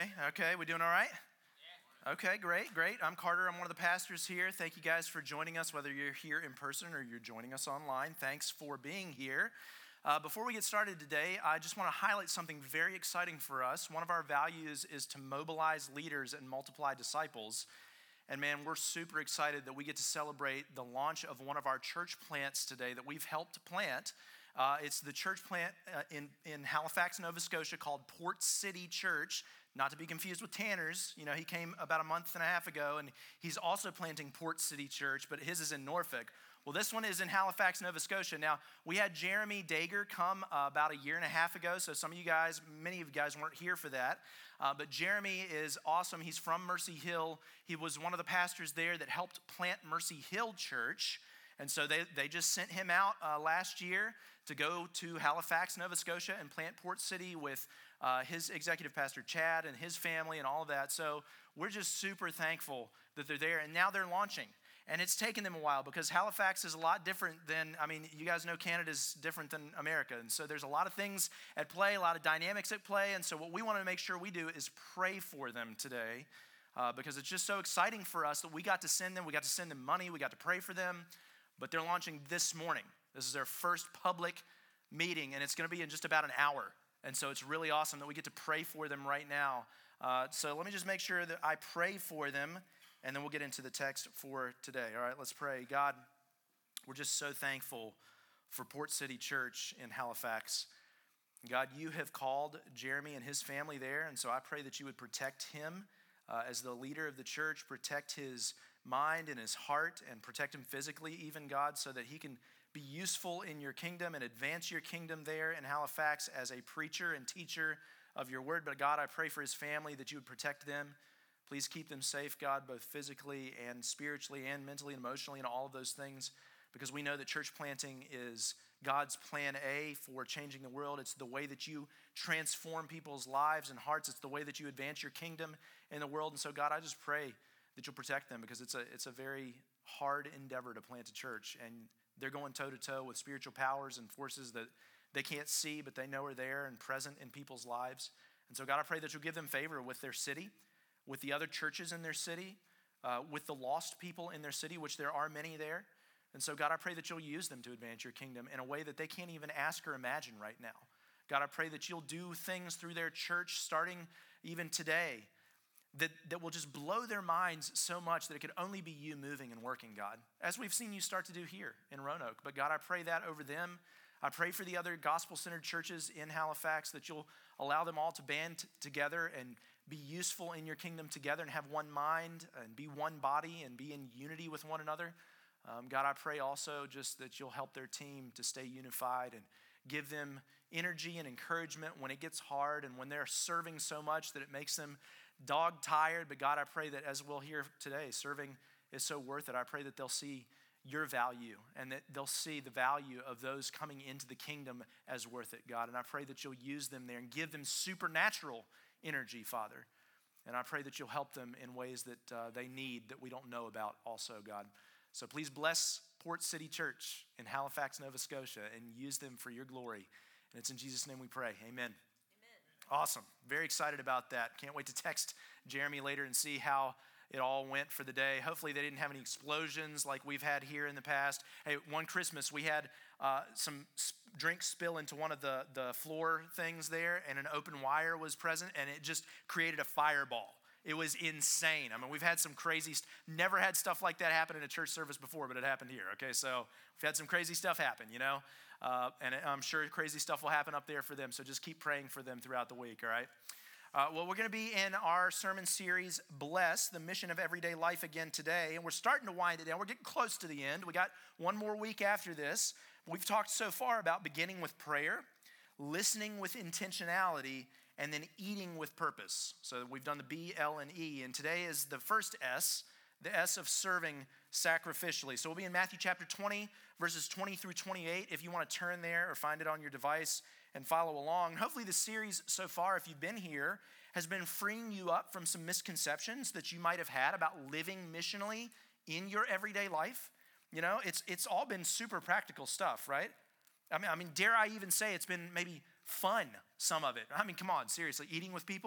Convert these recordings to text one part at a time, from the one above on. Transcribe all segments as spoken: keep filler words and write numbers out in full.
Okay, we doing all right? Okay, great, great. I'm Carter. I'm one of the pastors here. Thank you guys for joining us, whether you're here in person or you're joining us online. Thanks for being here. Uh, before we get started today, I just want to highlight something very exciting for us. One of our values is to mobilize leaders and multiply disciples. And man, we're super excited that we get to celebrate the launch of one of our church plants today that we've helped plant. Uh, it's the church plant uh, in, in Halifax, Nova Scotia called Port City Church, not to be confused with Tanner's. You know, he came about a month and a half ago, and he's also planting Port City Church, but his is in Norfolk. Well, this one is in Halifax, Nova Scotia. Now, we had Jeremy Dager come uh, about a year and a half ago, so some of you guys, many of you guys weren't here for that. Uh, but Jeremy is awesome. He's from Mercy Hill. He was one of the pastors there that helped plant Mercy Hill Church. And so they, they just sent him out uh, last year to go to Halifax, Nova Scotia, and plant Port City with uh, his executive pastor, Chad, and his family and all of that. So we're just super thankful that they're there. And now they're launching. And it's taken them a while because Halifax is a lot different than, I mean, you guys know Canada's different than America. And so there's a lot of things at play, a lot of dynamics at play. And so what we want to make sure we do is pray for them today uh, because it's just so exciting for us that we got to send them. We got to send them money. We got to pray for them. But they're launching this morning. This is their first public meeting, and it's going to be in just about an hour. And so it's really awesome that we get to pray for them right now. Uh, so let me just make sure that I pray for them, and then we'll get into the text for today. All right, let's pray. God, we're just so thankful for Port City Church in Halifax. God, you have called Jeremy and his family there, and so I pray that you would protect him uh, as the leader of the church, protect his mind and his heart, and protect him physically even, God, so that he can be useful in your kingdom and advance your kingdom there in Halifax as a preacher and teacher of your word. But God, I pray for his family that you would protect them. Please keep them safe, God, both physically and spiritually and mentally and emotionally and all of those things, because we know that church planting is God's plan A for changing the world. It's the way that you transform people's lives and hearts. It's the way that you advance your kingdom in the world. And so, God, I just pray that you'll protect them because it's a it's a very hard endeavor to plant a church. And they're going toe-to-toe with spiritual powers and forces that they can't see, but they know are there and present in people's lives. And so, God, I pray that you'll give them favor with their city, with the other churches in their city, uh, with the lost people in their city, which there are many there. And so, God, I pray that you'll use them to advance your kingdom in a way that they can't even ask or imagine right now. God, I pray that you'll do things through their church starting even today that, that will just blow their minds so much that it could only be you moving and working, God, as we've seen you start to do here in Roanoke. But God, I pray that over them. I pray for the other gospel-centered churches in Halifax that you'll allow them all to band t- together and be useful in your kingdom together and have one mind and be one body and be in unity with one another. Um, God, I pray also just that you'll help their team to stay unified and give them energy and encouragement when it gets hard and when they're serving so much that it makes them dog tired. But God, I pray that as we'll hear today, serving is so worth it. I pray that they'll see your value and that they'll see the value of those coming into the kingdom as worth it, God. And I pray that you'll use them there and give them supernatural energy, Father. And I pray that you'll help them in ways that uh, they need that we don't know about also, God. So please bless Port City Church in Halifax, Nova Scotia, and use them for your glory. And it's in Jesus' name we pray. Amen. Awesome. Very excited about that. Can't wait to text Jeremy later and see how it all went for the day. Hopefully they didn't have any explosions like we've had here in the past. Hey, one Christmas we had uh, some drinks spill into one of the, the floor things there, and an open wire was present, and it just created a fireball. It was insane. I mean, we've had some crazy, st- never had stuff like that happen in a church service before, but it happened here, okay? So we've had some crazy stuff happen, you know? Uh, and I'm sure crazy stuff will happen up there for them, so just keep praying for them throughout the week, all right? Uh, well, we're going to be in our sermon series, Bless, the Mission of Everyday Life again today, and we're starting to wind it down. We're getting close to the end. We got one more week after this. We've talked so far about beginning with prayer, listening with intentionality, and then eating with purpose. So we've done the B, L, and E, and today is the first S, the S of serving sacrificially. So we'll be in Matthew chapter twenty, verses twenty through twenty-eight, if you want to turn there or find it on your device and follow along. Hopefully the series so far, if you've been here, has been freeing you up from some misconceptions that you might have had about living missionally in your everyday life. You know, it's it's all been super practical stuff, right? I mean, I mean, dare I even say it's been maybe fun, some of it. I mean, come on, seriously, eating with people.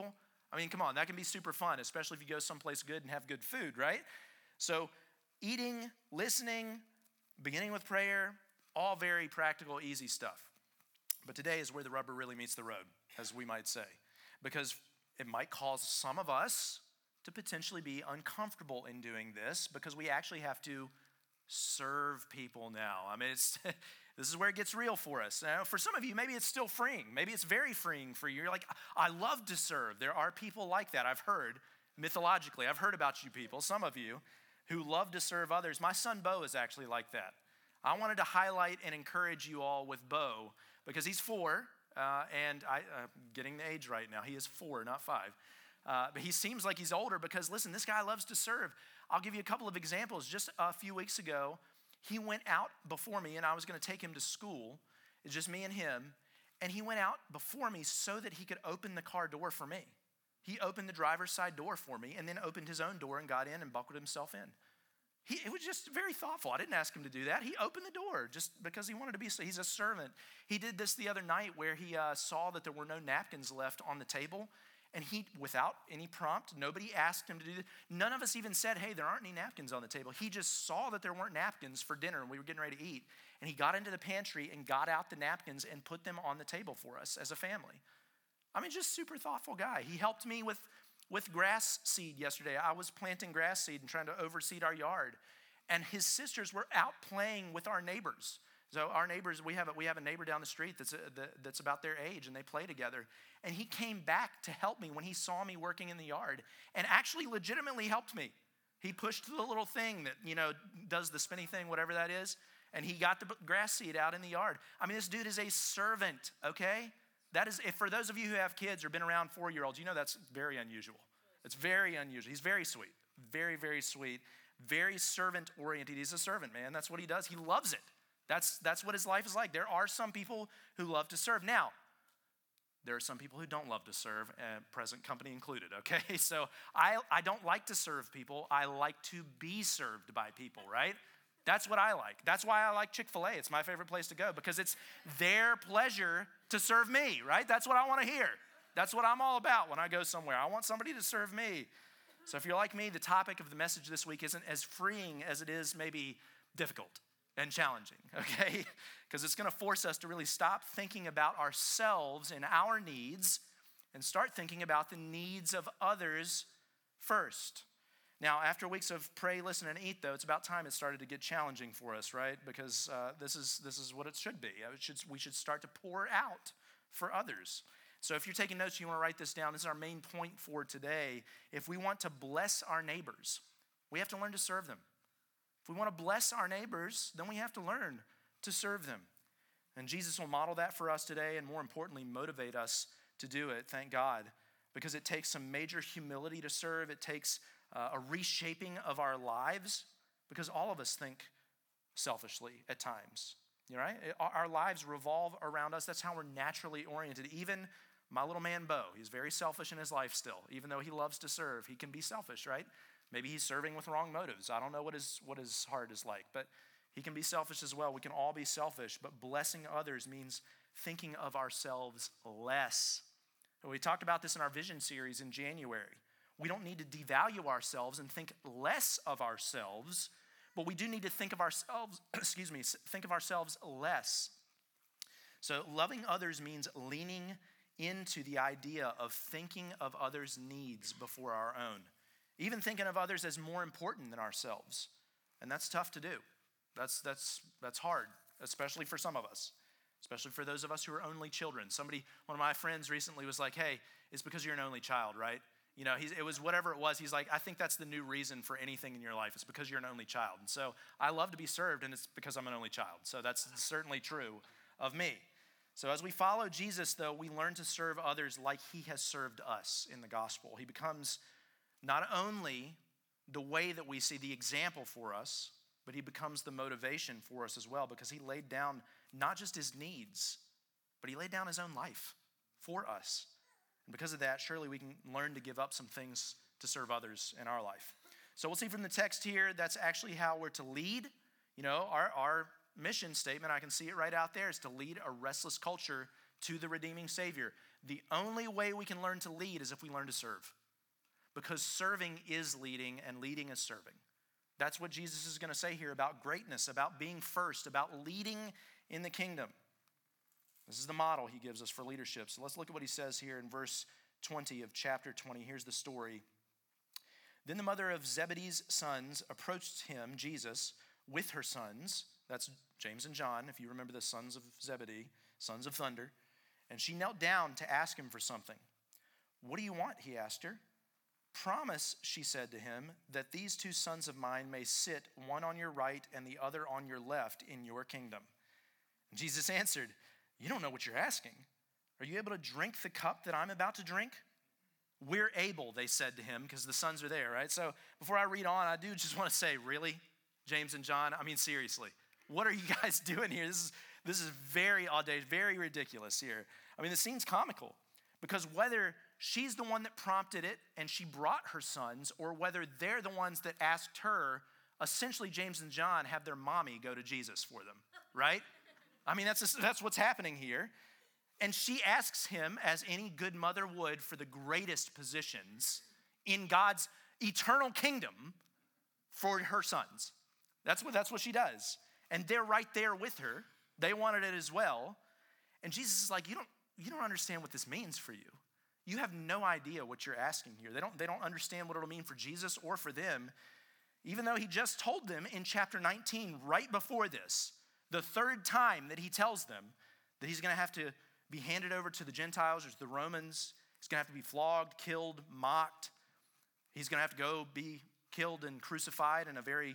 I mean, come on, that can be super fun, especially if you go someplace good and have good food, right? So eating, listening, beginning with prayer, all very practical, easy stuff. But today is where the rubber really meets the road, as we might say, because it might cause some of us to potentially be uncomfortable in doing this because we actually have to serve people now. I mean, it's this is where it gets real for us. Now, for some of you, maybe it's still freeing. Maybe it's very freeing for you. You're like, I love to serve. There are people like that. I've heard, mythologically, I've heard about you people, some of you, who love to serve others. My son, Bo, is actually like that. I wanted to highlight and encourage you all with Bo because he's four, uh, and I, uh, getting the age right now. He is four, not five. Uh, but he seems like he's older because, listen, this guy loves to serve. I'll give you a couple of examples. Just a few weeks ago, he went out before me, and I was going to take him to school. It's just me and him. And he went out before me so that he could open the car door for me. He opened the driver's side door for me and then opened his own door and got in and buckled himself in. He, it was just very thoughtful. I didn't ask him to do that. He opened the door just because he wanted to be, so he's a servant. He did this the other night where he uh, saw that there were no napkins left on the table. And he, without any prompt, nobody asked him to do this. None of us even said, hey, there aren't any napkins on the table. He just saw that there weren't napkins for dinner and we were getting ready to eat. And he got into the pantry and got out the napkins and put them on the table for us as a family. I mean, just super thoughtful guy. He helped me with, with grass seed yesterday. I was planting grass seed and trying to overseed our yard. And his sisters were out playing with our neighbors. So our neighbors, we have a, we have a neighbor down the street that's, a, that's about their age, and they play together. And he came back to help me when he saw me working in the yard and actually legitimately helped me. He pushed the little thing that, you know, does the spinny thing, whatever that is, and he got the grass seed out in the yard. I mean, this dude is a servant, okay? That is, if for those of you who have kids or been around four-year-olds, you know that's very unusual. It's very unusual. He's very sweet, very, very sweet, very servant-oriented. He's a servant, man. That's what he does. He loves it. That's, that's what his life is like. There are some people who love to serve. Now, there are some people who don't love to serve, uh, present company included, okay? So I, I don't like to serve people. I like to be served by people, right? That's what I like. That's why I like Chick-fil-A. It's my favorite place to go because it's their pleasure to serve me, right? That's what I want to hear. That's what I'm all about when I go somewhere. I want somebody to serve me. So if you're like me, the topic of the message this week isn't as freeing as it is maybe difficult and challenging, okay? Because it's going to force us to really stop thinking about ourselves and our needs and start thinking about the needs of others first. Now, after weeks of pray, listen, and eat, though, it's about time it started to get challenging for us, right? Because uh, this is this is what it should be. It should, we should start to pour out for others. So if you're taking notes, you want to write this down. This is our main point for today. If we want to bless our neighbors, we have to learn to serve them. If we want to bless our neighbors, then we have to learn to serve them. And Jesus will model that for us today and, more importantly, motivate us to do it, thank God, because it takes some major humility to serve. It takes uh, a reshaping of our lives because all of us think selfishly at times, right? It, our lives revolve around us. That's how we're naturally oriented. Even my little man, Bo, he's very selfish in his life still. Even though he loves to serve, he can be selfish, right? Maybe he's serving with wrong motives. I don't know what his, what his heart is like, but he can be selfish as well. We can all be selfish, but blessing others means thinking of ourselves less. And we talked about this in our vision series in January. We don't need to devalue ourselves and think less of ourselves, but we do need to think of ourselves, excuse me, think of ourselves less. So loving others means leaning into the idea of thinking of others' needs before our own. Even thinking of others as more important than ourselves. And that's tough to do. That's that's that's hard, especially for some of us, especially for those of us who are only children. Somebody, one of my friends recently was like, hey, it's because you're an only child, right? You know, he's, it was whatever it was. He's like, I think that's the new reason for anything in your life. It's because you're an only child. And so I love to be served, and it's because I'm an only child. So that's certainly true of me. So as we follow Jesus, though, we learn to serve others like he has served us in the gospel. He becomes not only the way that we see the example for us, but he becomes the motivation for us as well because he laid down not just his needs, but he laid down his own life for us. And because of that, surely we can learn to give up some things to serve others in our life. So we'll see from the text here, that's actually how we're to lead. You know, our, our mission statement, I can see it right out there, is to lead a restless culture to the redeeming Savior. the only way we can learn to lead is if we learn to serve. Because serving is leading and leading is serving. That's what Jesus is going to say here about greatness, about being first, about leading in the kingdom. This is the model he gives us for leadership. So let's look at what he says here in verse twenty of chapter twenty. Here's the story. Then the mother of Zebedee's sons approached him, Jesus, with her sons. That's James and John, if you remember the sons of Zebedee, sons of thunder. And she knelt down to ask him for something. What do you want? He asked her. Promise, she said to him, that these two sons of mine may sit, one on your right and the other on your left, in your kingdom. And Jesus answered, you don't know what you're asking. Are you able to drink the cup that I'm about to drink? We're able, they said to him, because the sons are there, right? So before I read on, I do just want to say, really, James and John? I mean, seriously, what are you guys doing here? This is, this is very audacious, very ridiculous here. I mean, the scene's comical, because whether she's the one that prompted it and she brought her sons, or whether they're the ones that asked her, essentially James and John have their mommy go to Jesus for them, right? I mean, that's, just, that's what's happening here. And she asks him, as any good mother would, for the greatest positions in God's eternal kingdom for her sons. That's what, that's what she does. And they're right there with her. They wanted it as well. And Jesus is like, you don't, you don't understand what this means for you. You have no idea what you're asking here. They don't, they don't understand what it'll mean for Jesus or for them, even though he just told them in chapter nineteen, right before this, the third time that he tells them that he's going to have to be handed over to the Gentiles or to the Romans. He's going to have to be flogged, killed, mocked. He's going to have to go be killed and crucified in a very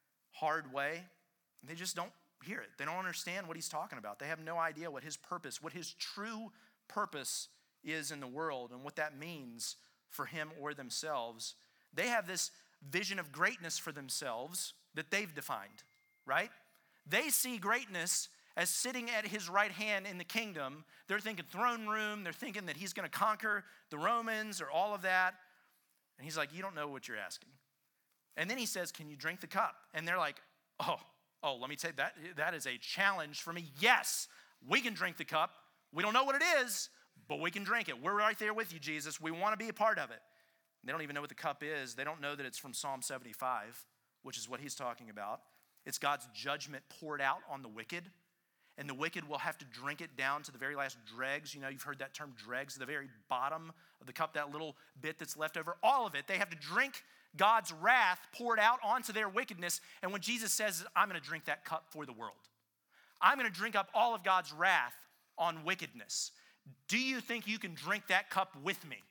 hard way. And they just don't hear it. They don't understand what he's talking about. They have no idea what his purpose, what his true purpose is in the world and what that means for him or themselves. They have this vision of greatness for themselves that they've defined, right? They see greatness as sitting at his right hand in the kingdom. They're thinking throne room. They're thinking that he's going to conquer the Romans or all of that. And he's like, you don't know what you're asking. And then he says, can you drink the cup? And they're like, oh, oh, let me tell you, that, that is a challenge for me. Yes, we can drink the cup. We don't know what it is, but we can drink it. We're right there with you, Jesus. We want to be a part of it. They don't even know what the cup is. They don't know that it's from Psalm seventy-five, which is what he's talking about. It's God's judgment poured out on the wicked. And the wicked will have to drink it down to the very last dregs. You know, you've heard that term dregs, the very bottom of the cup, that little bit that's left over. All of it. They have to drink God's wrath poured out onto their wickedness. And when Jesus says, I'm going to drink that cup for the world. I'm going to drink up all of God's wrath on wickedness. Do you think you can drink that cup with me?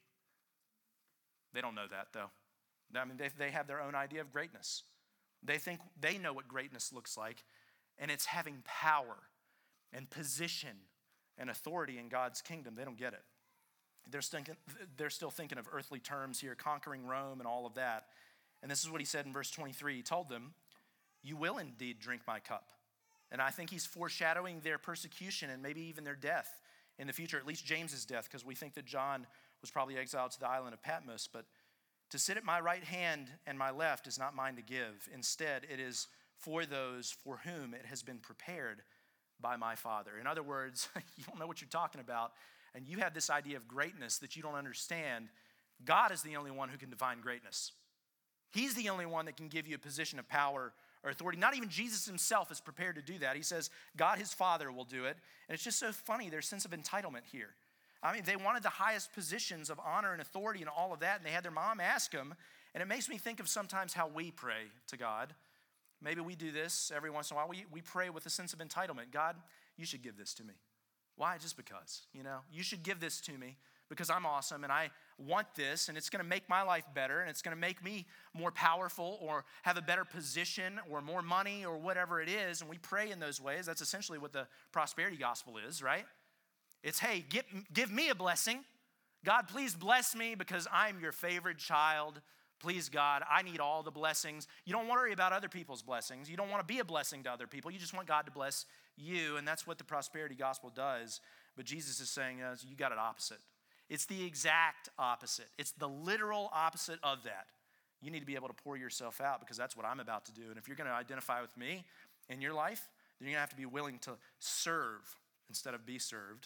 They don't know that, though. I mean, they, they have their own idea of greatness. They think they know what greatness looks like, and it's having power and position and authority in God's kingdom. They don't get it. They're, thinking, they're still thinking of earthly terms here, conquering Rome and all of that. And this is what he said in verse twenty-three. He told them, you will indeed drink my cup. And I think he's foreshadowing their persecution and maybe even their death in the future, at least James's death, because we think that John was probably exiled to the island of Patmos. But to sit at my right hand and my left is not mine to give. Instead, it is for those for whom it has been prepared by my Father. In other words, you don't know what you're talking about, and you have this idea of greatness that you don't understand. God is the only one who can define greatness. He's the only one that can give you a position of power or authority. Not even Jesus himself is prepared to do that. He says God, his Father, will do it. And it's just so funny, their sense of entitlement here. I mean, they wanted the highest positions of honor and authority and all of that, and they had their mom ask them. And it makes me think of sometimes how we pray to God. Maybe we do this every once in a while. We, we pray with a sense of entitlement. God, you should give this to me. Why? Just because, you know. You should give this to me because I'm awesome and I want this and it's going to make my life better and it's going to make me more powerful or have a better position or more money or whatever it is. And we pray in those ways. That's essentially what the prosperity gospel is, right? It's, hey, get, give me a blessing. God, please bless me because I'm your favorite child. Please, God, I need all the blessings. You don't worry about other people's blessings. You don't want to be a blessing to other people. You just want God to bless you, and that's what the prosperity gospel does. But Jesus is saying, uh, you got it opposite. It's the exact opposite. It's the literal opposite of that. You need to be able to pour yourself out because that's what I'm about to do. And if you're going to identify with me in your life, then you're going to have to be willing to serve instead of be served.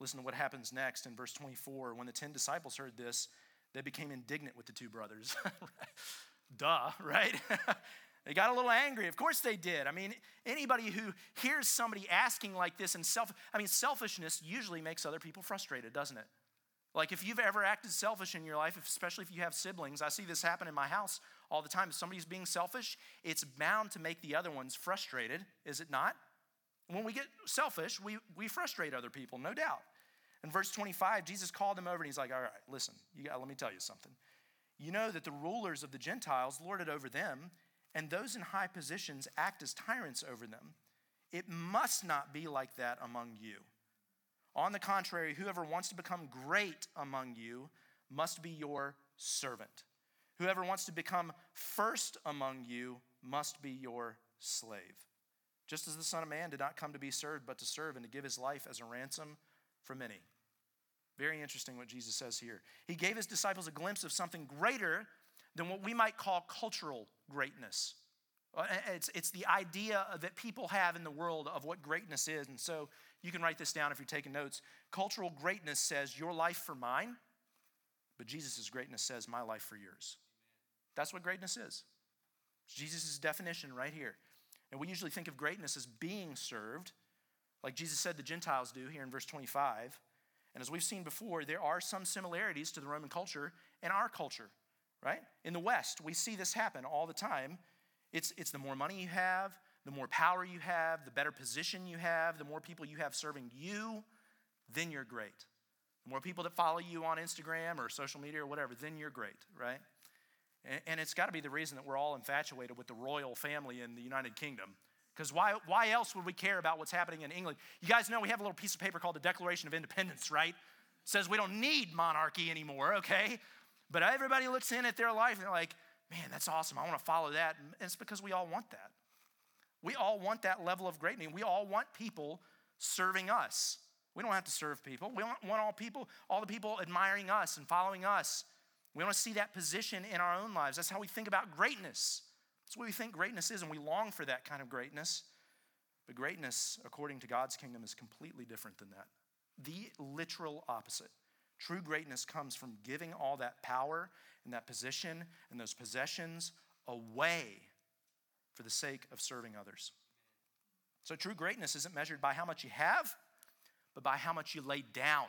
Listen to what happens next in verse twenty-four. When the ten disciples heard this, they became indignant with the two brothers. Duh, right? They got a little angry. Of course they did. I mean, anybody who hears somebody asking like this and self, I mean, selfishness usually makes other people frustrated, doesn't it? Like if you've ever acted selfish in your life, especially if you have siblings, I see this happen in my house all the time. If somebody's being selfish, it's bound to make the other ones frustrated, is it not? When we get selfish, we, we frustrate other people, no doubt. In verse twenty-five, Jesus called them over and he's like, all right, listen, you got, let me tell you something. You know that the rulers of the Gentiles lord it over them, and those in high positions act as tyrants over them. It must not be like that among you. On the contrary, whoever wants to become great among you must be your servant. Whoever wants to become first among you must be your slave. Just as the Son of Man did not come to be served, but to serve and to give his life as a ransom for many. Very interesting what Jesus says here. He gave his disciples a glimpse of something greater than what we might call cultural greatness. It's, it's the idea that people have in the world of what greatness is. And so you can write this down if you're taking notes. Cultural greatness says your life for mine, but Jesus' greatness says my life for yours. That's what greatness is. Jesus' definition right here. And we usually think of greatness as being served, like Jesus said the Gentiles do here in verse twenty-five. And as we've seen before, there are some similarities to the Roman culture and our culture, right? In the West, we see this happen all the time. It's, it's the more money you have, the more power you have, the better position you have, the more people you have serving you, then you're great. The more people that follow you on Instagram or social media or whatever, then you're great, right? And, and it's got to be the reason that we're all infatuated with the royal family in the United Kingdom. Because why, why else would we care about what's happening in England? You guys know we have a little piece of paper called the Declaration of Independence, right? It says we don't need monarchy anymore, okay? But everybody looks in at their life and they're like, man, that's awesome. I want to follow that. And it's because we all want that. We all want that level of greatness. We all want people serving us. We don't have to serve people. We want all people, all the people admiring us and following us. We want to see that position in our own lives. That's how we think about greatness. That's what we think greatness is, and we long for that kind of greatness. But greatness, according to God's kingdom, is completely different than that. The literal opposite. True greatness comes from giving all that power and that position and those possessions away for the sake of serving others. So true greatness isn't measured by how much you have, but by how much you lay down.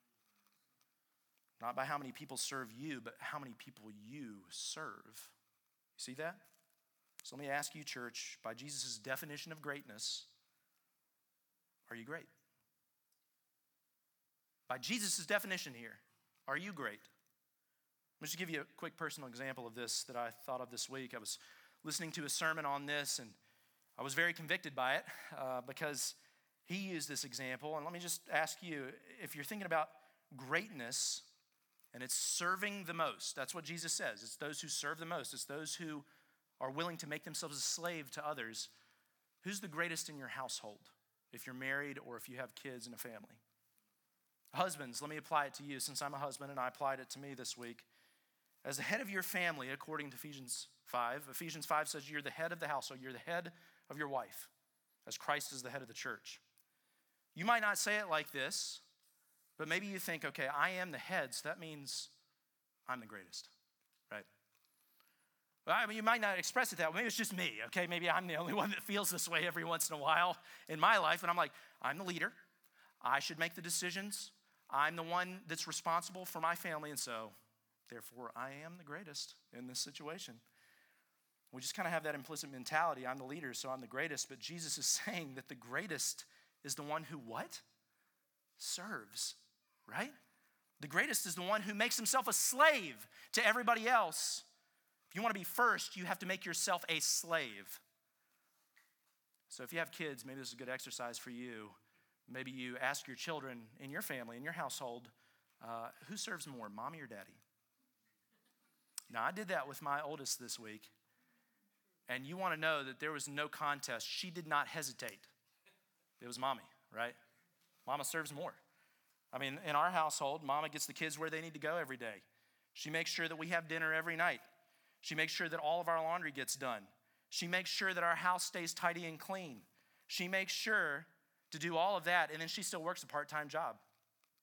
Not by how many people serve you, but how many people you serve. You see that? So let me ask you, church, by Jesus' definition of greatness, are you great? By Jesus' definition here, are you great? Let me just give you a quick personal example of this that I thought of this week. I was listening to a sermon on this, and I was very convicted by it uh, because he used this example. And let me just ask you, if you're thinking about greatness, and it's serving the most, that's what Jesus says. It's those who serve the most. It's those who are willing to make themselves a slave to others. Who's the greatest in your household, if you're married or if you have kids and a family? Husbands, let me apply it to you since I'm a husband and I applied it to me this week. As the head of your family, according to Ephesians five, Ephesians five says you're the head of the household. You're the head of your wife, as Christ is the head of the church. You might not say it like this, but maybe you think, okay, I am the head, so that means I'm the greatest, right? Well, I mean, you might not express it that way. Maybe it's just me, okay? Maybe I'm the only one that feels this way every once in a while in my life. And I'm like, I'm the leader. I should make the decisions. I'm the one that's responsible for my family. And so, therefore, I am the greatest in this situation. We just kind of have that implicit mentality. I'm the leader, so I'm the greatest. But Jesus is saying that the greatest is the one who what? Serves, right? The greatest is the one who makes himself a slave to everybody else. If you want to be first, you have to make yourself a slave. So if you have kids, maybe this is a good exercise for you. Maybe you ask your children in your family, in your household, uh, who serves more, mommy or daddy? Now, I did that with my oldest this week. And you want to know that there was no contest. She did not hesitate. It was mommy, right? Mama serves more. I mean, in our household, mama gets the kids where they need to go every day. She makes sure that we have dinner every night. She makes sure that all of our laundry gets done. She makes sure that our house stays tidy and clean. She makes sure to do all of that, and then she still works a part-time job.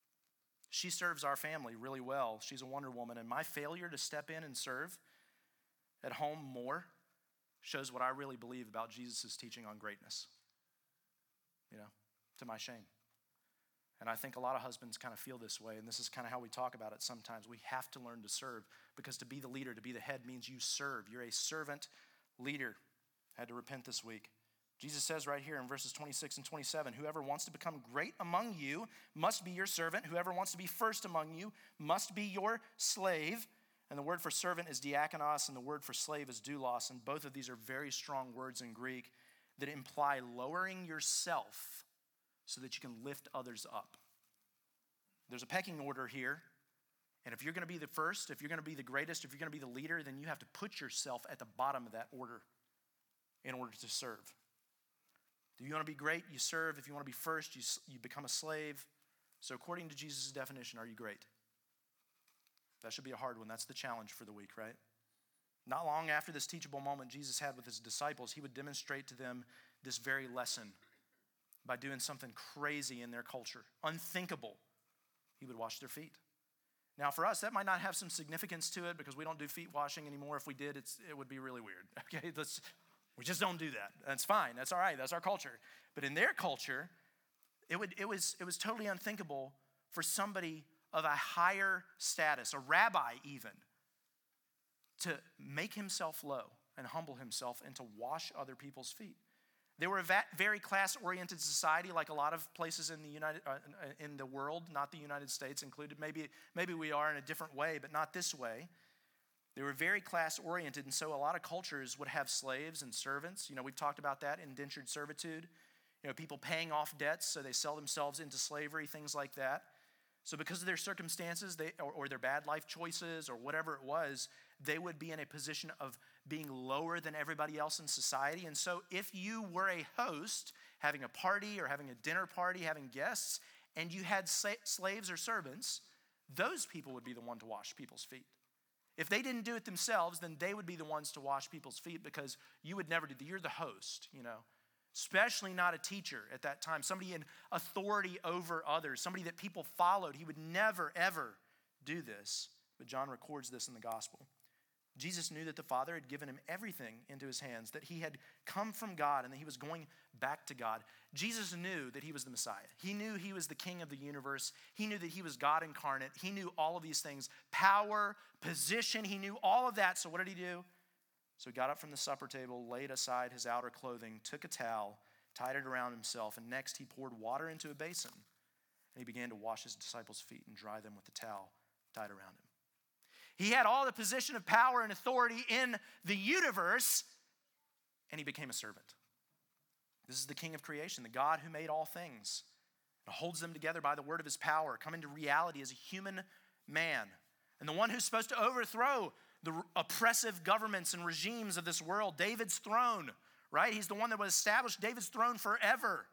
She serves our family really well. She's a Wonder Woman, and my failure to step in and serve at home more shows what I really believe about Jesus' teaching on greatness, you know, to my shame. And I think a lot of husbands kind of feel this way, and this is kind of how we talk about it sometimes. We have to learn to serve, because to be the leader, to be the head, means you serve. You're a servant leader. I had to repent this week. Jesus says right here in verses twenty-six and twenty-seven, whoever wants to become great among you must be your servant. Whoever wants to be first among you must be your slave. And the word for servant is diakonos, and the word for slave is doulos. And both of these are very strong words in Greek that imply lowering yourself so that you can lift others up. There's a pecking order here. And if you're going to be the first, if you're going to be the greatest, if you're going to be the leader, then you have to put yourself at the bottom of that order in order to serve. If you want to be great, you serve. If you want to be first, you, you become a slave. So according to Jesus' definition, are you great? That should be a hard one. That's the challenge for the week, right? Not long after this teachable moment Jesus had with his disciples, he would demonstrate to them this very lesson by doing something crazy in their culture, unthinkable. He would wash their feet. Now for us, that might not have some significance to it because we don't do feet washing anymore. If we did, it's, it would be really weird. Okay, let's, we just don't do that. That's fine. That's all right. That's our culture. But in their culture, it would it was it was totally unthinkable for somebody of a higher status, a rabbi even, to make himself low and humble himself and to wash other people's feet. They were a very class-oriented society, like a lot of places in the United uh, in the world, not the United States included. Maybe maybe we are in a different way, but not this way. They were very class-oriented, and so a lot of cultures would have slaves and servants. You know, we've talked about that, indentured servitude. You know, people paying off debts, so they sell themselves into slavery, things like that. So because of their circumstances they, or, or their bad life choices or whatever it was, they would be in a position of being lower than everybody else in society. And so if you were a host, having a party or having a dinner party, having guests, and you had sa- slaves or servants, those people would be the one to wash people's feet. If they didn't do it themselves, then they would be the ones to wash people's feet because you would never do that. You're the host, you know. Especially not a teacher at that time, somebody in authority over others, somebody that people followed. He would never, ever do this. But John records this in the gospel. Jesus knew that the Father had given him everything into his hands, that he had come from God and that he was going back to God. Jesus knew that he was the Messiah. He knew he was the King of the universe. He knew that he was God incarnate. He knew all of these things, power, position. He knew all of that. So what did he do? So he got up from the supper table, laid aside his outer clothing, took a towel, tied it around himself, and next he poured water into a basin. And he began to wash his disciples' feet and dry them with the towel tied around him. He had all the position of power and authority in the universe, and he became a servant. This is the King of creation, the God who made all things, and holds them together by the word of his power, come into reality as a human man, and the one who's supposed to overthrow the oppressive governments and regimes of this world, David's throne, right? He's the one that would establish David's throne forever.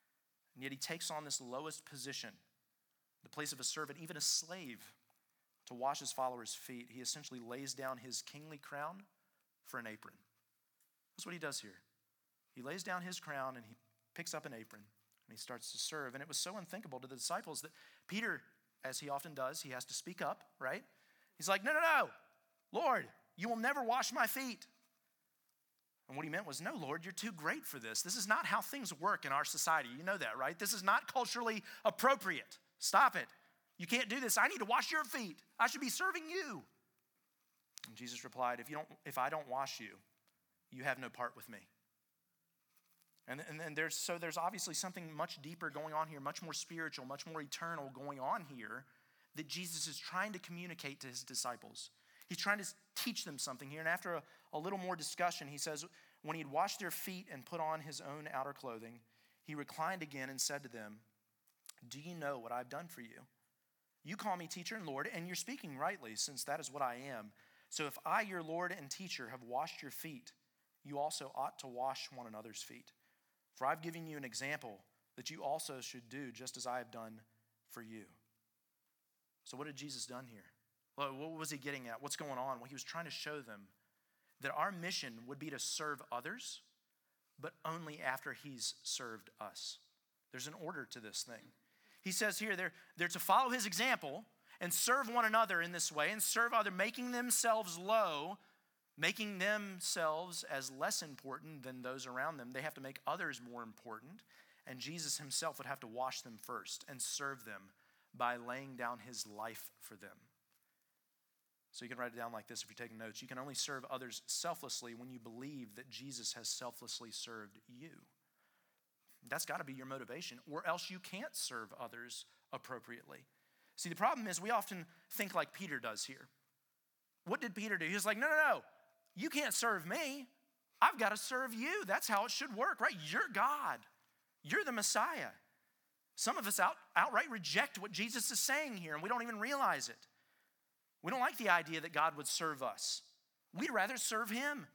And yet he takes on this lowest position, the place of a servant, even a slave, to wash his followers' feet. He essentially lays down his kingly crown for an apron. That's what he does here. He lays down his crown and he picks up an apron and he starts to serve. And it was so unthinkable to the disciples that Peter, as he often does, he has to speak up, right? He's like, no, no, no. Lord, you will never wash my feet. And what he meant was, no, Lord, you're too great for this. This is not how things work in our society. You know that, right? This is not culturally appropriate. Stop it. You can't do this. I need to wash your feet. I should be serving you. And Jesus replied, if you don't, if I don't wash you, you have no part with me. And, and, and there's so there's obviously something much deeper going on here, much more spiritual, much more eternal going on here that Jesus is trying to communicate to his disciples. He's trying to teach them something here. And after a, a little more discussion, he says, when he'd washed their feet and put on his own outer clothing, he reclined again and said to them, do you know what I've done for you? You call me teacher and Lord, and you're speaking rightly, since that is what I am. So if I, your Lord and teacher, have washed your feet, you also ought to wash one another's feet. For I've given you an example that you also should do just as I have done for you. So what had Jesus done here? Well, what was he getting at? What's going on? Well, he was trying to show them that our mission would be to serve others, but only after he's served us. There's an order to this thing. He says here they're, they're to follow his example and serve one another in this way and serve other, making themselves low, making themselves as less important than those around them. They have to make others more important. And Jesus himself would have to wash them first and serve them by laying down his life for them. So you can write it down like this if you're taking notes. You can only serve others selflessly when you believe that Jesus has selflessly served you. That's got to be your motivation, or else you can't serve others appropriately. See, the problem is we often think like Peter does here. What did Peter do? He was like, no, no, no. You can't serve me. I've got to serve you. That's how it should work, right? You're God. You're the Messiah. Some of us out, outright reject what Jesus is saying here, and we don't even realize it. We don't like the idea that God would serve us. We'd rather serve him.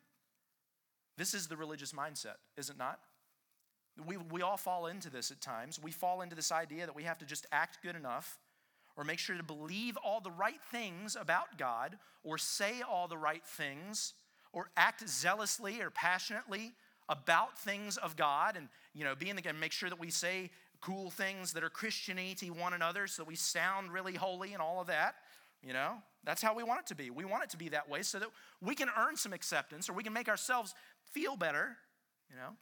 This is the religious mindset, is it not? We, we all fall into this at times. We fall into this idea that we have to just act good enough or make sure to believe all the right things about God or say all the right things or act zealously or passionately about things of God and, you know, be in the, and make sure that we say cool things that are Christian-y to one another so that we sound really holy and all of that. You know, that's how we want it to be. We want it to be that way so that we can earn some acceptance or we can make ourselves feel better, you know.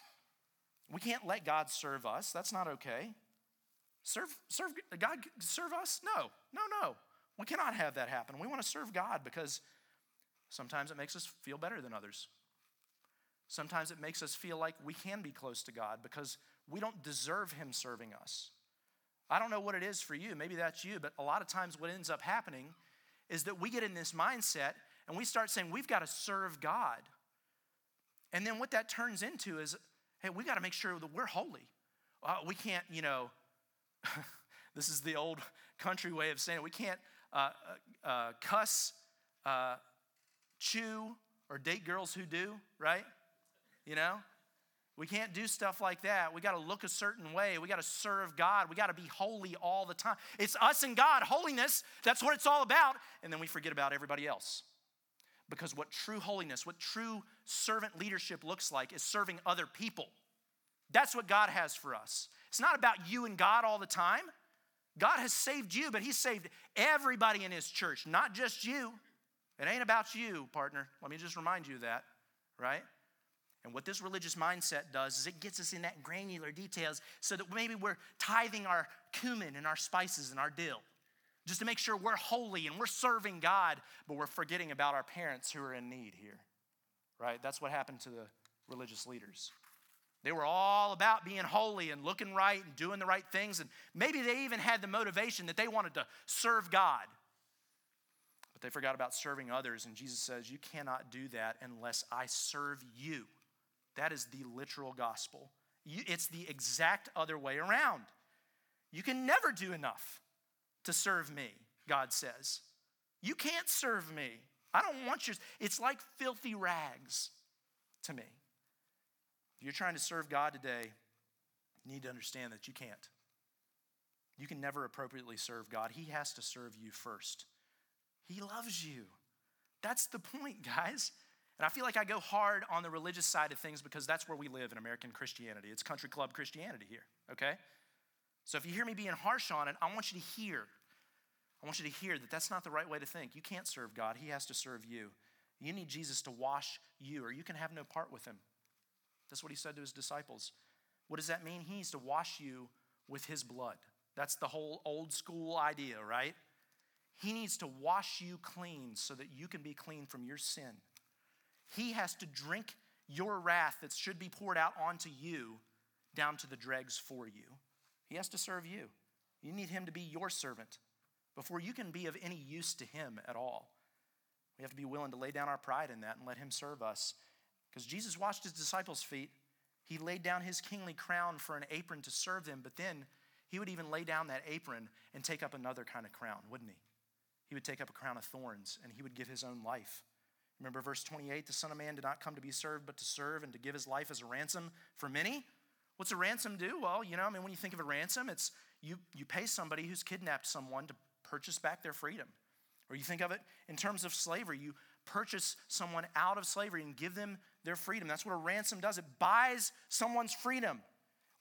We can't let God serve us. That's not okay. Serve, serve God, serve us? No, no, no. We cannot have that happen. We want to serve God because sometimes it makes us feel better than others. Sometimes it makes us feel like we can be close to God because we don't deserve him serving us. I don't know what it is for you. Maybe that's you. But a lot of times what ends up happening is that we get in this mindset and we start saying we've got to serve God. And then what that turns into is, hey, we got to make sure that we're holy. Uh, we can't, you know, this is the old country way of saying it. We can't uh, uh, cuss, uh, chew, or date girls who do, right? You know? We can't do stuff like that. We got to look a certain way. We got to serve God. We got to be holy all the time. It's us and God. Holiness, that's what it's all about. And then we forget about everybody else. Because what true holiness, what true servant leadership looks like is serving other people. That's what God has for us. It's not about you and God all the time. God has saved you, but he's saved everybody in his church, not just you. It ain't about you, partner. Let me just remind you of that, right? And what this religious mindset does is it gets us in that granular details so that maybe we're tithing our cumin and our spices and our dill just to make sure we're holy and we're serving God, but we're forgetting about our parents who are in need here, right? That's what happened to the religious leaders. They were all about being holy and looking right and doing the right things, and maybe they even had the motivation that they wanted to serve God, but they forgot about serving others, and Jesus says, you cannot do that unless I serve you. That is the literal gospel. You, it's the exact other way around. You can never do enough to serve me, God says. You can't serve me. I don't want yours. It's like filthy rags to me. If you're trying to serve God today, you need to understand that you can't. You can never appropriately serve God. He has to serve you first. He loves you. That's the point, guys. And I feel like I go hard on the religious side of things because that's where we live in American Christianity. It's country club Christianity here, okay? So if you hear me being harsh on it, I want you to hear. I want you to hear that that's not the right way to think. You can't serve God. He has to serve you. You need Jesus to wash you, or you can have no part with him. That's what he said to his disciples. What does that mean? He needs to wash you with his blood. That's the whole old school idea, right? He needs to wash you clean so that you can be clean from your sin. He has to drink your wrath that should be poured out onto you down to the dregs for you. He has to serve you. You need him to be your servant before you can be of any use to him at all. We have to be willing to lay down our pride in that and let him serve us. Because Jesus washed his disciples' feet. He laid down his kingly crown for an apron to serve them, but then he would even lay down that apron and take up another kind of crown, wouldn't he? He would take up a crown of thorns and he would give his own life. Remember verse twenty-eight, the Son of Man did not come to be served, but to serve and to give his life as a ransom for many. What's a ransom do? Well, you know, I mean, when you think of a ransom, it's you, you pay somebody who's kidnapped someone to purchase back their freedom. Or you think of it in terms of slavery. You purchase someone out of slavery and give them their freedom. That's what a ransom does. It buys someone's freedom.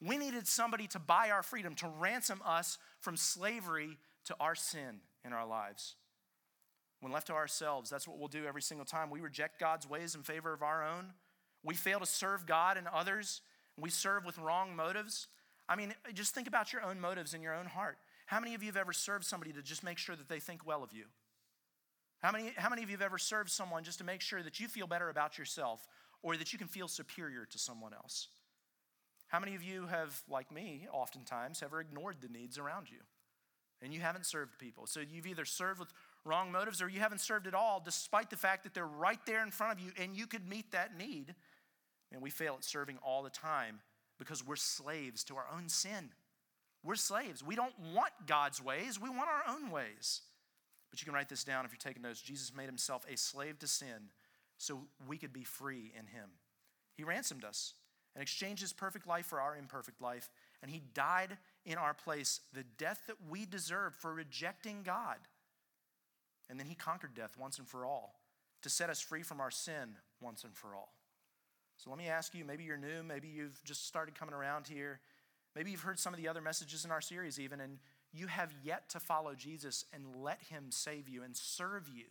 We needed somebody to buy our freedom, to ransom us from slavery to our sin in our lives. When left to ourselves, that's what we'll do every single time. We reject God's ways in favor of our own. We fail to serve God and others. We serve with wrong motives. I mean, just think about your own motives in your own heart. How many of you have ever served somebody to just make sure that they think well of you? How many, how many of you have ever served someone just to make sure that you feel better about yourself or that you can feel superior to someone else? How many of you have, like me, oftentimes, have ignored the needs around you? And you haven't served people. So you've either served with wrong motives or you haven't served at all, despite the fact that they're right there in front of you and you could meet that need. And we fail at serving all the time because we're slaves to our own sin. We're slaves. We don't want God's ways. We want our own ways. But you can write this down if you're taking notes. Jesus made himself a slave to sin so we could be free in him. He ransomed us and exchanged his perfect life for our imperfect life. And he died in our place, the death that we deserved for rejecting God. And then he conquered death once and for all to set us free from our sin once and for all. So let me ask you, maybe you're new, maybe you've just started coming around here. Maybe you've heard some of the other messages in our series even, and you have yet to follow Jesus and let him save you and serve you.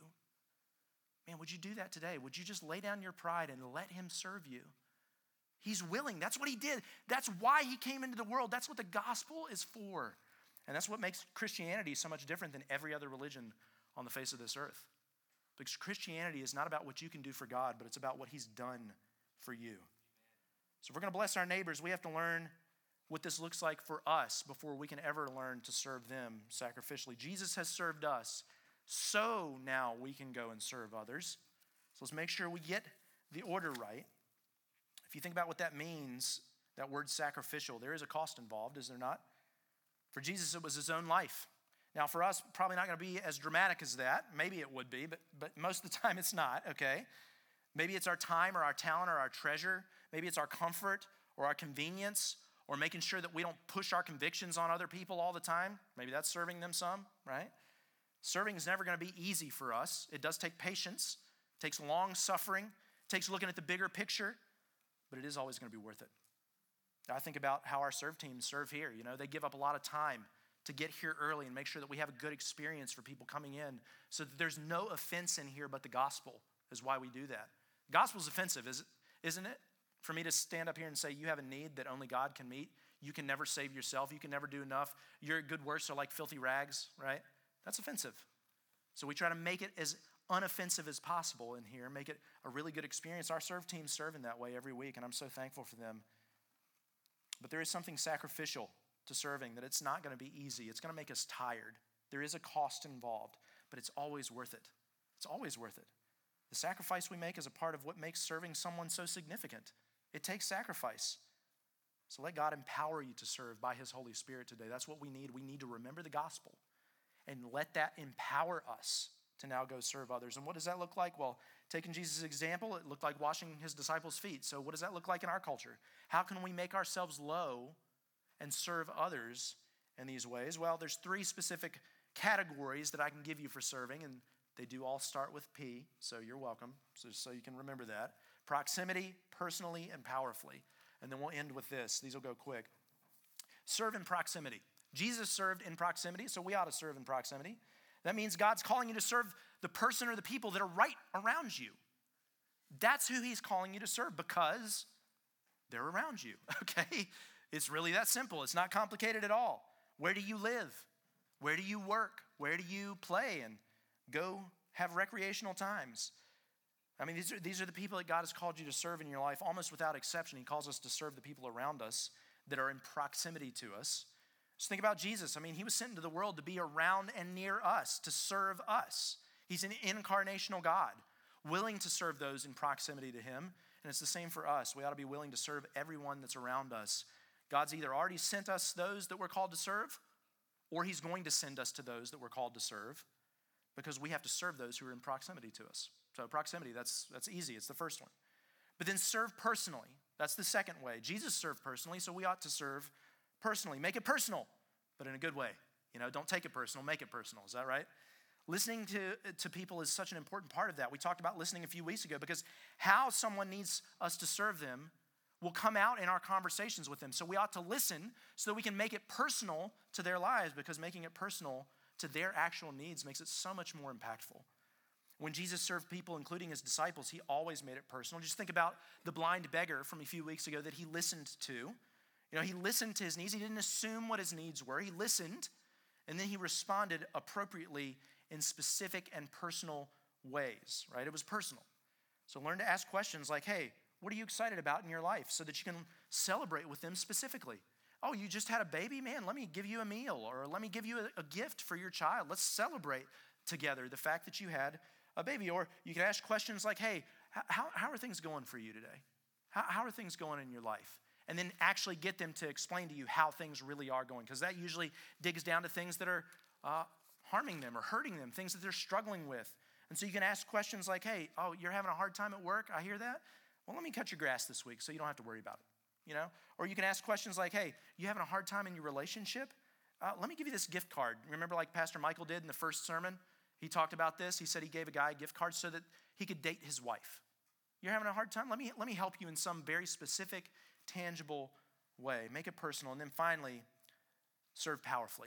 Man, would you do that today? Would you just lay down your pride and let him serve you? He's willing. That's what he did. That's why he came into the world. That's what the gospel is for. And that's what makes Christianity so much different than every other religion on the face of this earth. Because Christianity is not about what you can do for God, but it's about what he's done for you. So if we're going to bless our neighbors, we have to learn what this looks like for us before we can ever learn to serve them sacrificially. Jesus has served us, so now we can go and serve others. So let's make sure we get the order right. If you think about what that means, that word sacrificial, there is a cost involved, is there not? For Jesus, it was his own life. Now, for us, probably not going to be as dramatic as that. Maybe it would be, but, but most of the time it's not, okay? Maybe it's our time or our talent or our treasure. Maybe it's our comfort or our convenience or making sure that we don't push our convictions on other people all the time. Maybe that's serving them some, right? Serving is never going to be easy for us. It does take patience. It takes long suffering. It takes looking at the bigger picture. But it is always going to be worth it. I think about how our serve teams serve here. You know, they give up a lot of time to get here early and make sure that we have a good experience for people coming in so that there's no offense in here but the gospel is why we do that. The gospel's offensive, isn't it? For me to stand up here and say you have a need that only God can meet. You can never save yourself. You can never do enough. Your good works are like filthy rags, right? That's offensive. So we try to make it as unoffensive as possible in here, make it a really good experience. Our serve teams serve in that way every week, and I'm so thankful for them. But there is something sacrificial to serving, that it's not going to be easy. It's going to make us tired. There is a cost involved, but it's always worth it. It's always worth it. The sacrifice we make is a part of what makes serving someone so significant. It takes sacrifice. So let God empower you to serve by his Holy Spirit today. That's what we need. We need to remember the gospel and let that empower us to now go serve others. And what does that look like? Well, taking Jesus' example, it looked like washing his disciples' feet. So what does that look like in our culture? How can we make ourselves low and serve others in these ways? Well, there's three specific categories that I can give you for serving, and they do all start with P, so you're welcome, so, so you can remember that. Proximity, personally, and powerfully. And then we'll end with this. These will go quick. Serve in proximity. Jesus served in proximity, so we ought to serve in proximity. That means God's calling you to serve the person or the people that are right around you. That's who he's calling you to serve because they're around you, okay? It's really that simple. It's not complicated at all. Where do you live? Where do you work? Where do you play and go have recreational times? I mean, these are, these are the people that God has called you to serve in your life almost without exception. He calls us to serve the people around us that are in proximity to us. Just think about Jesus. I mean, he was sent into the world to be around and near us, to serve us. He's an incarnational God, willing to serve those in proximity to him. And it's the same for us. We ought to be willing to serve everyone that's around us. God's either already sent us those that we're called to serve, or he's going to send us to those that we're called to serve, because we have to serve those who are in proximity to us. So proximity, that's, that's easy. It's the first one. But then serve personally. That's the second way. Jesus served personally, so we ought to serve personally. Make it personal, but in a good way. You know, don't take it personal, make it personal. Is that right? Listening to, to people is such an important part of that. We talked about listening a few weeks ago because how someone needs us to serve them will come out in our conversations with them. So we ought to listen so that we can make it personal to their lives, because making it personal to their actual needs makes it so much more impactful. When Jesus served people, including his disciples, he always made it personal. Just think about the blind beggar from a few weeks ago that he listened to. You know, he listened to his needs. He didn't assume what his needs were. He listened, and then he responded appropriately in specific and personal ways, right? It was personal. So learn to ask questions like, hey, what are you excited about in your life, so that you can celebrate with them specifically? Oh, you just had a baby? Man, let me give you a meal, or let me give you a, a gift for your child. Let's celebrate together the fact that you had a baby. Or you can ask questions like, hey, how, how are things going for you today? How, how are things going in your life? And then actually get them to explain to you how things really are going, because that usually digs down to things that are uh, harming them or hurting them, things that they're struggling with. And so you can ask questions like, hey, oh, you're having a hard time at work? I hear that. Well, let me cut your grass this week so you don't have to worry about it, you know? Or you can ask questions like, hey, you having a hard time in your relationship? Uh, let me give you this gift card. Remember, like Pastor Michael did in the first sermon? He talked about this. He said he gave a guy a gift card so that he could date his wife. You're having a hard time? Let me, let me help you in some very specific, tangible way. Make it personal. And then finally, serve powerfully.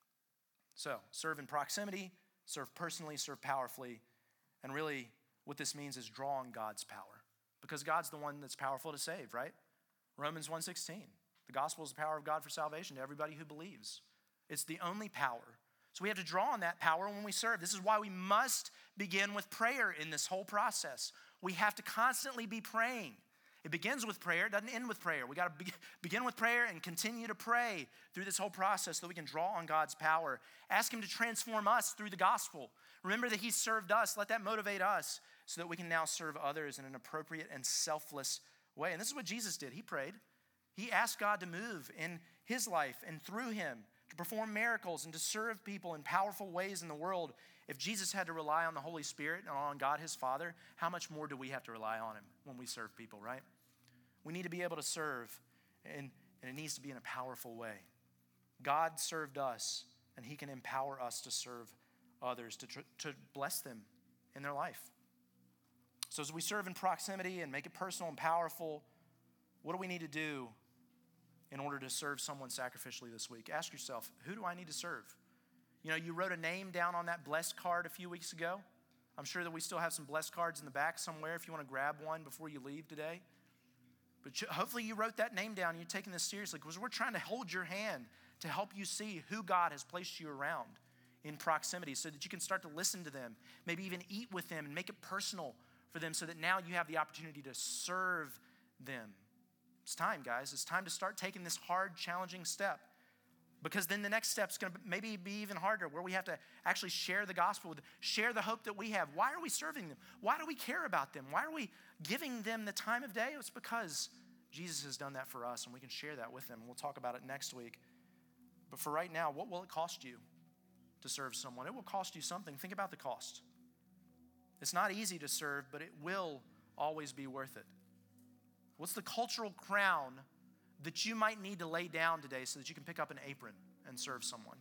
So, serve in proximity, serve personally, serve powerfully. And really, what this means is draw on God's power, because God's the one that's powerful to save, right? Romans one sixteen. The gospel is the power of God for salvation to everybody who believes. It's the only power. So we have to draw on that power when we serve. This is why we must begin with prayer in this whole process. We have to constantly be praying. It begins with prayer. It doesn't end with prayer. We got to be, begin with prayer and continue to pray through this whole process so that we can draw on God's power. Ask him to transform us through the gospel. Remember that he served us. Let that motivate us so that we can now serve others in an appropriate and selfless way. And this is what Jesus did. He prayed. He asked God to move in his life and through him to perform miracles and to serve people in powerful ways in the world. If Jesus had to rely on the Holy Spirit and on God his Father, how much more do we have to rely on him when we serve people, right? We need to be able to serve, and, and it needs to be in a powerful way. God served us, and he can empower us to serve others, to, to bless them in their life. So as we serve in proximity and make it personal and powerful, what do we need to do in order to serve someone sacrificially this week? Ask yourself, who do I need to serve? You know, you wrote a name down on that blessed card a few weeks ago. I'm sure that we still have some blessed cards in the back somewhere if you want to grab one before you leave today. But hopefully you wrote that name down and you're taking this seriously, because we're trying to hold your hand to help you see who God has placed you around in proximity so that you can start to listen to them, maybe even eat with them and make it personal for them so that now you have the opportunity to serve them. It's time, guys. It's time to start taking this hard, challenging step, because then the next step is going to maybe be even harder, where we have to actually share the gospel with them, share the hope that we have. Why are we serving them? Why do we care about them? Why are we giving them the time of day? It's because Jesus has done that for us, and we can share that with them. We'll talk about it next week. But for right now, what will it cost you to serve someone? It will cost you something. Think about the cost. It's not easy to serve, but it will always be worth it. What's the cultural crown that you might need to lay down today so that you can pick up an apron and serve someone?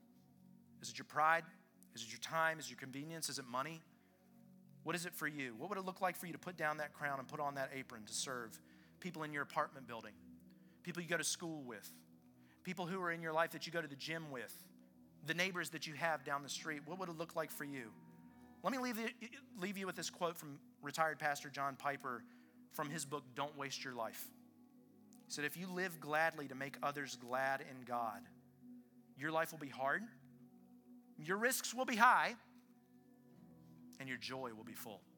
Is it your pride? Is it your time? Is it your convenience? Is it money? What is it for you? What would it look like for you to put down that crown and put on that apron to serve people in your apartment building, people you go to school with, people who are in your life that you go to the gym with, the neighbors that you have down the street? What would it look like for you? Let me leave you, leave you with this quote from retired pastor John Piper from his book, Don't Waste Your Life. He said, if you live gladly to make others glad in God, your life will be hard, your risks will be high, and your joy will be full.